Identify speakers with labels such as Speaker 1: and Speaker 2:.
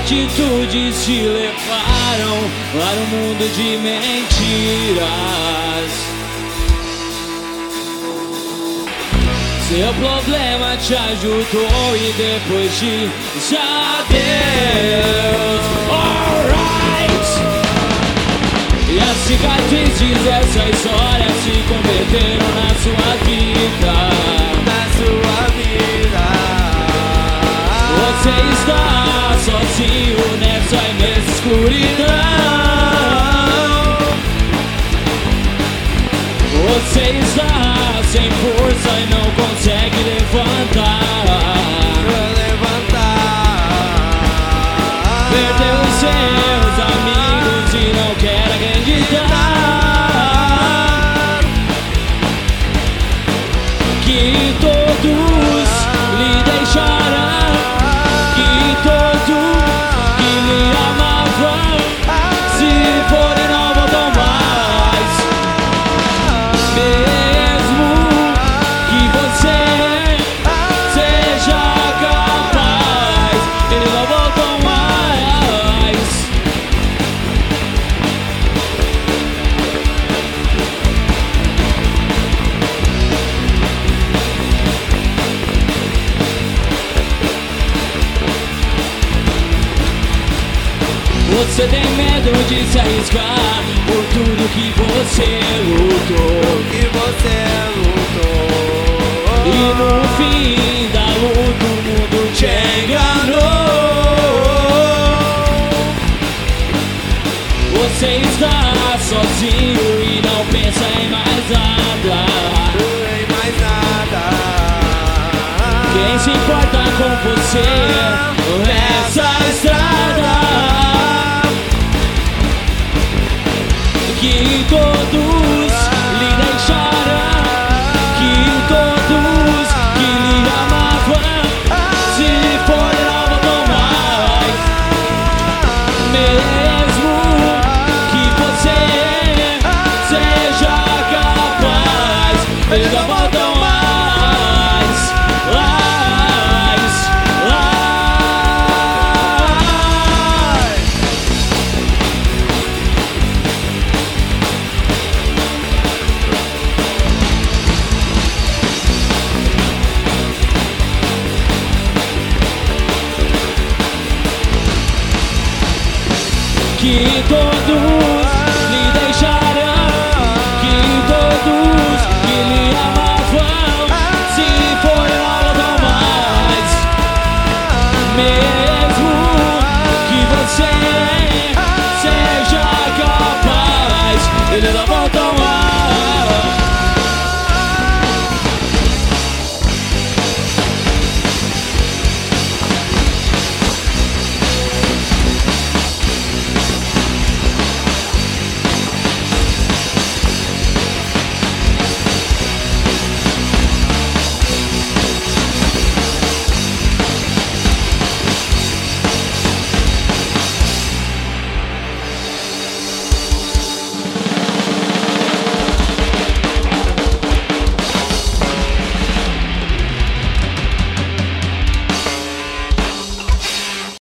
Speaker 1: atitudes te levaram para um mundo de mentiras. Seu problema te ajudou e depois te disse adeus. Alright. E as cicatrizes dessa história se converteram na sua vida.
Speaker 2: Na sua vida.
Speaker 1: Você está sozinho nessa imensa escuridão. Você está sem força e não consegue levantar. Perdeu os seus amigos e não quer acreditar que todos lhe deixarão, que todos que lhe amavam, se forem não voltam mais. Mesmo que você seja capaz, eles não voltam mais. Você tem medo de se arriscar por tudo que você lutou. E no fim da luta o mundo te enganou. Você está sozinho e não pensa em mais nada. Quem se importa com você nessa estrada? Que todo